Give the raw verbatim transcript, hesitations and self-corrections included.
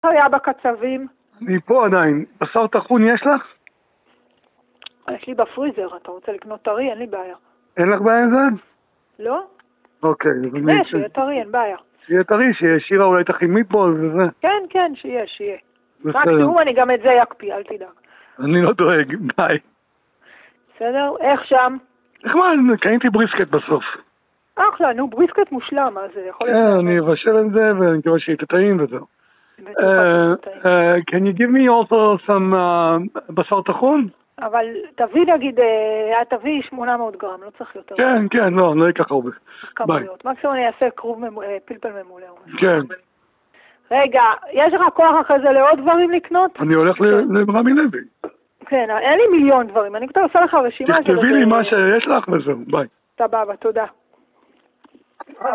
היה בקצבים? אני פה עדיין. בשר טחון יש לך? יש לי בפריזר, אתה רוצה לקנות טרי? אין לי בעיה. אין לך בעיה עם זה? לא? אוקיי. קנה, שיהיה טרי, אין בעיה. שיהיה טרי, שיהיה שירה אולי תכין מיטבול וזה. כן, כן, שיהיה, שיהיה. רק תראו, אני גם את זה יקפיא, אל תדאג. אני לא דואג, ביי. בסדר? איך שם? איך מה, קניתי בריסקט בסוף. אחלה, נו, בריסקט מושלם, אז יכול להיות... כן, אני אבשל את זה ואני מקווה שיהיה טעים וזהו. Can you give me also some בשר טחון? אבל תביא נגיד, תביא שמונה מאות גרם, לא צריך יותר. כן, כן, לא, לא ייקח הרבה. כמויות. מקסימום אני אעשה כרוב פלפל ממולא. כן. רגע, יש לך כוח אחרי זה לעוד דברים לקנות? אני הולך לרמי לוי. כן, אין לי מיליון דברים, אני כתוב עושה לך רשימה. תכתבי לי מה שיש לך וזהו, ביי. סבבה, תודה.